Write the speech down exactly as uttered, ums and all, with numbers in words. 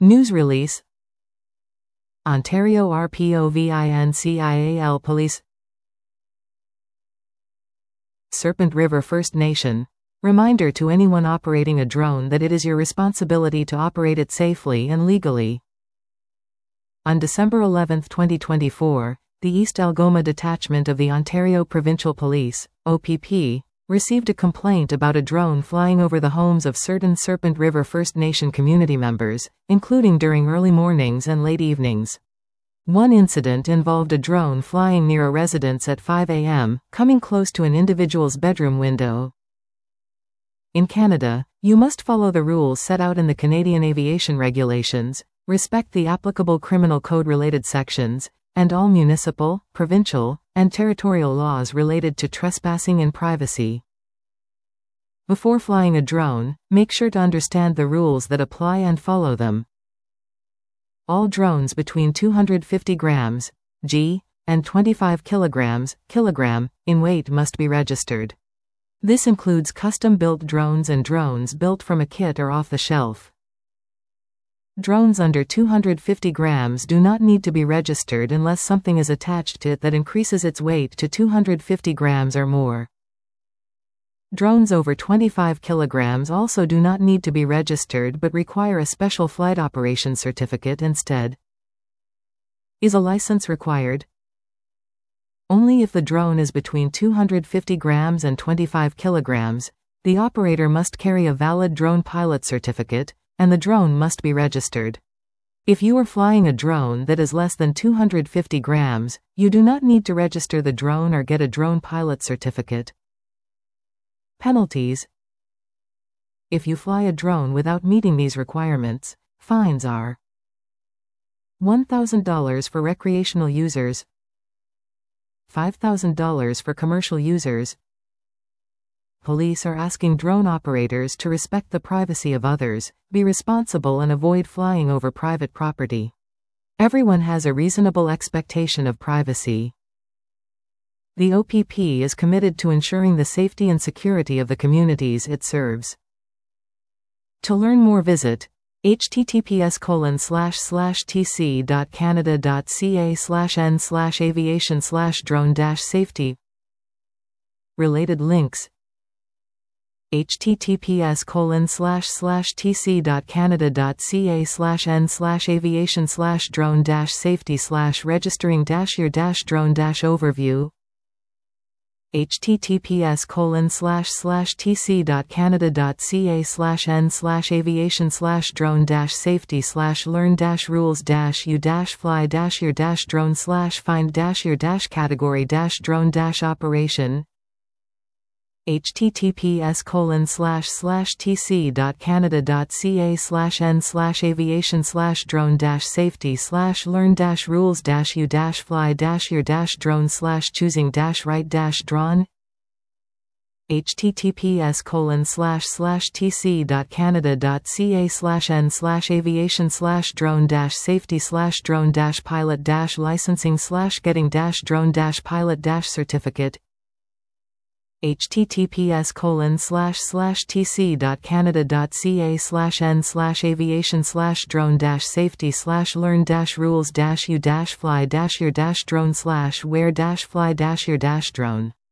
News release. Ontario Provincial Police. Serpent River First Nation. Reminder to anyone operating a drone that it is your responsibility to operate it safely and legally. On December eleventh twenty twenty-four, the East Algoma Detachment of the Ontario Provincial Police, O P P, received a complaint about a drone flying over the homes of certain Serpent River First Nation community members, including during early mornings and late evenings. One incident involved a drone flying near a residence at five A M, coming close to an individual's bedroom window. In Canada, you must follow the rules set out in the Canadian Aviation Regulations, respect the applicable criminal code-related sections, and all municipal, provincial, and territorial laws related to trespassing in privacy. Before flying a drone, make sure to understand the rules that apply and follow them. All drones between two hundred fifty grams, g, and twenty-five kilograms, kilogram, in weight must be registered. This includes custom-built drones and drones built from a kit or off the shelf. Drones under two hundred fifty grams do not need to be registered unless something is attached to it that increases its weight to two hundred fifty grams or more. Drones over twenty-five kilograms also do not need to be registered but require a special flight operation certificate instead. Is a license required? Only if the drone is between two hundred fifty grams and twenty-five kilograms, the operator must carry a valid drone pilot certificate, and the drone must be registered. If you are flying a drone that is less than two hundred fifty grams, you do not need to register the drone or get a drone pilot certificate. Penalties. If you fly a drone without meeting these requirements, fines are one thousand dollars for recreational users, five thousand dollars for commercial users. Police are asking drone operators to respect the privacy of others, be responsible and avoid flying over private property. Everyone has a reasonable expectation of privacy. The O P P is committed to ensuring the safety and security of the communities it serves. To learn more, visit https colon slash slash tc.canada.ca slash n slash aviation slash drone dash safety. Related links. https colon slash slash tc.canada.ca slash n slash aviation slash drone dash safety slash registering dash your dash drone dash overview. https colon slash slash tc.canada.ca slash n slash aviation slash drone dash safety slash learn dash rules dash you dash fly dash your dash drone slash find dash your dash category dash drone dash operation. https colon slash slash tc.canada.ca slash n slash aviation slash drone dash safety slash learn dash rules dash you dash fly dash your dash drone slash choosing dash right dash drawn. https colon slash slash tc.canada.ca slash n slash aviation slash drone dash safety slash drone dash pilot dash licensing slash getting dash drone dash pilot dash certificate. https colon slash slash tc.canada.ca slash n slash aviation slash drone dash safety slash learn dash rules dash you dash fly dash your dash drone slash where dash fly dash your dash drone.